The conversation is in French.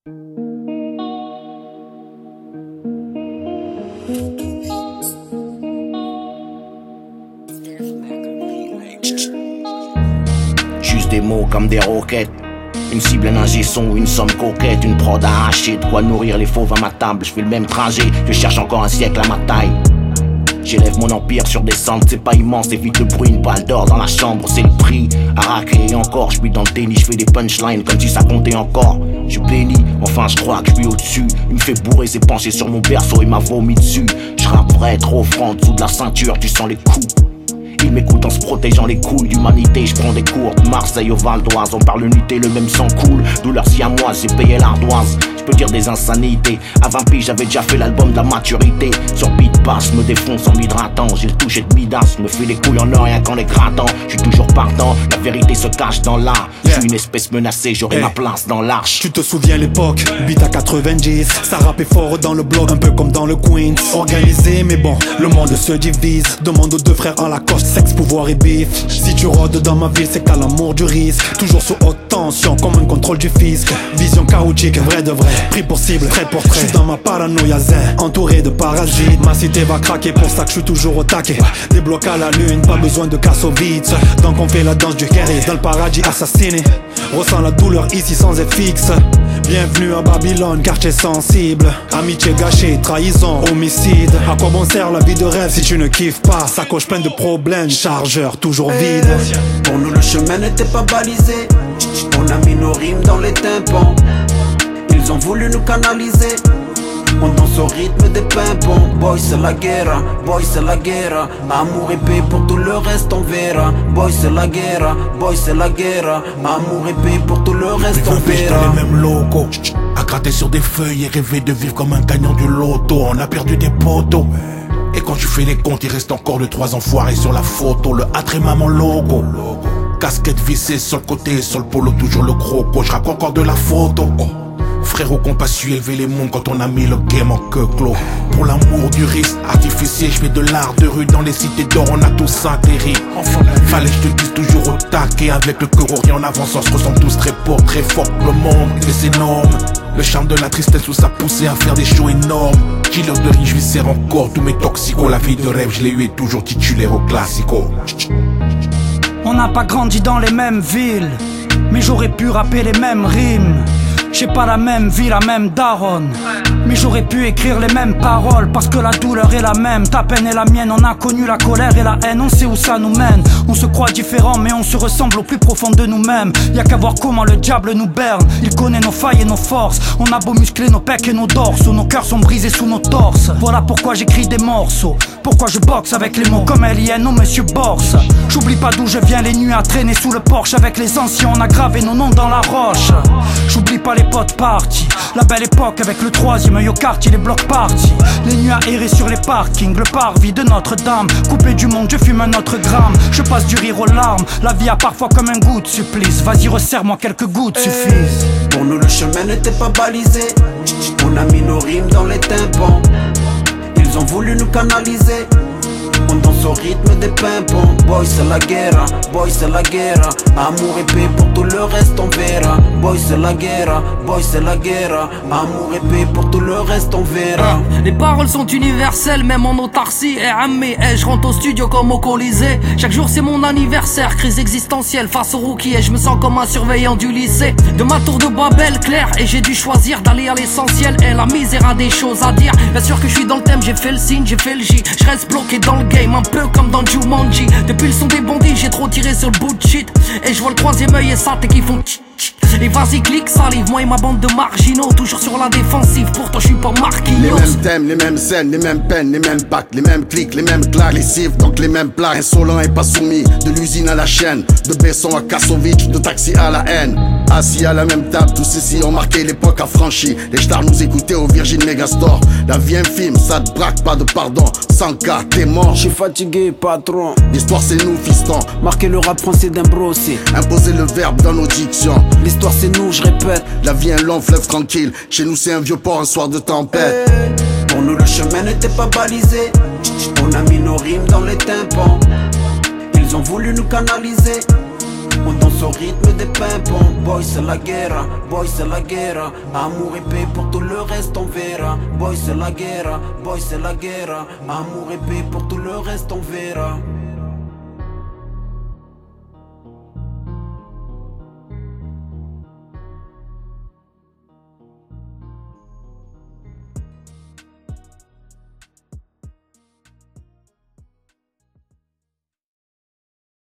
Juste des mots comme des roquettes. Une cible, un ingé son, une somme coquette. Une prod arrachée, de quoi nourrir les fauves à ma table. Je fais le même trajet, je cherche encore un siècle à ma taille. J'élève mon empire sur des cendres, c'est pas immense, évite le bruit, une balle d'or dans la chambre, c'est le prix. À racler et encore, je suis dans le tennis, je fais des punchlines comme si ça comptait encore. Je bénis, enfin je crois que je suis au-dessus. Il me fait bourrer, s'est penché sur mon berceau, il m'a vomi dessus. Je rappe vrai, trop franc, dessous de la ceinture, tu sens les coups. Il m'écoute en se protégeant les couilles d'humanité. Je prends des cours de Marseille au Val d'Oise. On parle l'unité, le même sang coule. Douleur si à moi, j'ai payé l'ardoise. Je peux dire des insanités. À 20 piges, j'avais déjà fait l'album de la maturité. Sur beat bass, me défonce en m'hydratant. J'ai le toucher de Midas, me fait les couilles en or rien qu'en les grattant. Je suis toujours partant, la vérité se cache dans l'art. Je suis une espèce menacée, j'aurai ma place dans l'arche. Tu te souviens l'époque, beat à 90. Ça rappait fort dans le blog, un peu comme dans le Queens. Organisé, mais bon, le monde se divise. Demande aux deux frères à la coste, sexe, pouvoir et bif. Si tu rôdes dans ma ville, c'est qu'à l'amour du risque. Toujours sous haute tension, comme un contrôle du fisc. Vision chaotique, vrai de vrai. Pris pour cible, trait pour trait. J'suis dans ma paranoïa zen, entouré de parasites. Ma cité va craquer, pour ça que j'suis toujours au taquet. Des blocs à la lune, pas besoin de Kassovitz. Donc on fait la danse du Kerry, dans le paradis assassiné. Ressens la douleur ici sans être fixe. Bienvenue à Babylone, quartier sensible. Amitié gâchée, trahison, homicide. À quoi bon sert la vie de rêve si tu ne kiffes pas? Sacoche pleine de problèmes, chargeur toujours vide. Pour nous le chemin n'était pas balisé. On a mis nos rimes dans les tympans. Ils ont voulu nous canaliser. On danse au rythme des pimpons. Boy c'est la guerre, boy c'est la guerre. Amour et paix pour tout le reste on verra. Boy c'est la guerre, boy c'est la guerre. Amour et paix pour tout le reste on verra. Dans les mêmes locaux, à gratter sur des feuilles et rêver de vivre comme un gagnant du loto. On a perdu des poteaux. Et quand tu fais les comptes, il reste encore de 3 enfoirés sur la photo. Le A tréma mon logo. Casquette vissée sur le côté, sur le polo toujours le croco. Je rappe encore de la photo. Frérot qu'on pas su élever les mondes quand on a mis le game en queue clos. Pour l'amour du risque artificiel, je fais de l'art de rue. Dans les cités d'or on a tous atterri. Enfin fallait que je te dise toujours au taquet. Avec le cœur au rien en avance, on se ressemble tous très pauvres, très fort pour le monde. Et c'est énorme, le charme de la tristesse où ça poussait à faire des shows énormes. Killer de riz, je lui sers encore tous mes toxicos. La vie de rêve, je l'ai eu et toujours titulaire au classico. On n'a pas grandi dans les mêmes villes, mais j'aurais pu rapper les mêmes rimes. J'ai pas la même vie, la même daronne, mais j'aurais pu écrire les mêmes paroles. Parce que la douleur est la même, ta peine est la mienne. On a connu la colère et la haine, on sait où ça nous mène. On se croit différents mais on se ressemble au plus profond de nous-mêmes. Y'a qu'à voir comment le diable nous berne. Il connaît nos failles et nos forces. On a beau muscler nos pecs et nos dorsaux, nos cœurs sont brisés sous nos torses. Voilà pourquoi j'écris des morceaux, pourquoi je boxe avec les mots comme Alien ou Monsieur Borse. J'oublie pas d'où je viens, les nuits à traîner sous le porche. Avec les anciens on a gravé nos noms dans la roche. J'oublie pas les potes partis, la belle époque avec le troisième œil au quartier, les blocs partis. Les nuits à errer sur les parkings, le parvis de Notre-Dame. Coupé du monde, je fume un autre gramme. Je passe du rire aux larmes, la vie a parfois comme un goût de supplice. Vas-y resserre-moi quelques gouttes suffisent. Pour nous le chemin n'était pas balisé. On a mis nos rimes dans les tympans. Ils ont voulu nous canaliser. On danse au rythme des pimpons. Boy c'est la guerre, boy c'est la guerre. Amour et paix pour tout le reste on verra. Boy c'est la guerre, boy c'est la guerre. Amour et paix pour tout le reste on verra. Les paroles sont universelles, même en autarcie. Et ammé, je rentre au studio comme au Colisée. Chaque jour c'est mon anniversaire, crise existentielle face au rookie. Et je me sens comme un surveillant du lycée. De ma tour de Babel claire, et j'ai dû choisir d'aller à l'essentiel. Et la misère a des choses à dire. Bien sûr que je suis dans le thème, j'ai fait le signe, j'ai fait le J. Je reste bloqué dans le game, un peu comme dans Jumanji. Depuis le son des bandits, j'ai trop tiré sur le bout de shit. Et je vois le troisième œil et ça t'es qui font tch tch. Et vas-y clique salive, moi et ma bande de marginaux. Toujours sur la défensive, pourtant je suis pas Marquinhos. Les mêmes thèmes, les mêmes scènes, les mêmes peines, les mêmes packs, les mêmes clics, les mêmes claques, les cibles, donc les mêmes plats. Insolent et pas soumis, de l'usine à la chaîne, de Besson à Kassovitch, de taxi à la haine. Assis à la même table, tous ceci ont marqué l'époque affranchie. Les stars nous écoutaient au Virgin Megastore. La vie infime, ça te braque, pas de pardon. 100K, t'es mort. Je suis fatigué, patron. L'histoire c'est nous, fiston. Marquer le rap français d'un brossé. Imposer le verbe dans nos dictions. L'histoire c'est nous, je répète. La vie un long fleuve tranquille. Chez nous c'est un vieux port, un soir de tempête. Pour nous le chemin n'était pas balisé. On a mis nos rimes dans les tympans. Ils ont voulu nous canaliser. On danse au rythme des pimpons. Boy c'est la guerre, boy c'est la guerre. Amour et paix pour tout le reste on verra. Boy c'est la guerre, boy c'est la guerre. Amour et paix pour tout le reste on verra.